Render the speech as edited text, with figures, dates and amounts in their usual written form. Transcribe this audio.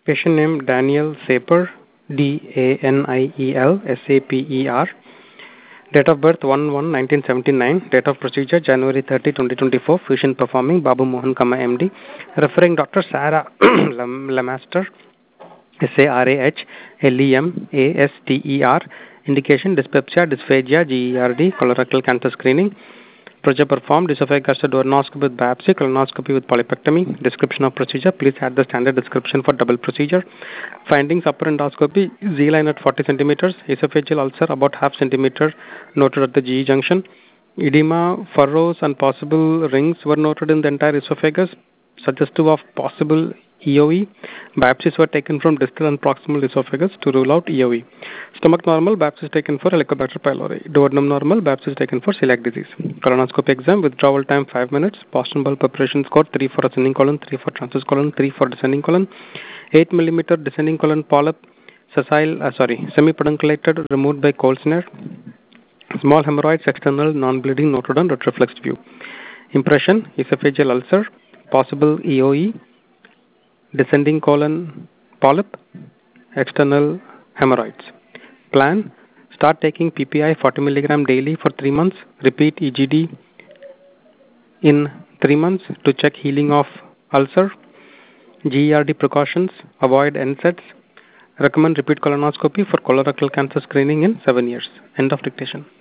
Patient name Daniel Saper, Daniel Saper. Date of birth 1/1/1979. Date of procedure January 30, 2024. Fusion performing Babu Mohan, MD. Referring Dr. Sarah Lemaster, Sarah Lemaster. Indication dyspepsia, dysphagia, GERD, colorectal cancer screening. Procedure performed esophagus duodenoscopy with biopsy, colonoscopy with polypectomy. Description of procedure. Please add the standard description for double procedure. Findings: upper endoscopy, Z-line at 40 centimeters, esophageal ulcer about half centimeter noted at the GE junction. Edema, furrows, and possible rings were noted in the entire esophagus, suggestive of possible EOE. Biopsies were taken from distal and proximal esophagus to rule out EOE. Stomach normal, biopsies taken for Helicobacter pylori. Duodenum normal, biopsies taken for celiac disease. Colonoscopy exam, withdrawal time 5 minutes. Boston bulb preparation score 3 for ascending colon, 3 for transverse colon, 3 for descending colon. 8 millimeter descending colon polyp, semi-pedunculated, removed by Cold-Snare. Small hemorrhoids, external, non-bleeding, noted on retroflexed view. Impression: esophageal ulcer, possible EOE, descending colon polyp, external hemorrhoids. Plan: start taking PPI 40 mg daily for 3 months. Repeat EGD in 3 months to check healing of ulcer. GERD precautions: avoid NSAIDs. Recommend repeat colonoscopy for colorectal cancer screening in 7 years. End of dictation.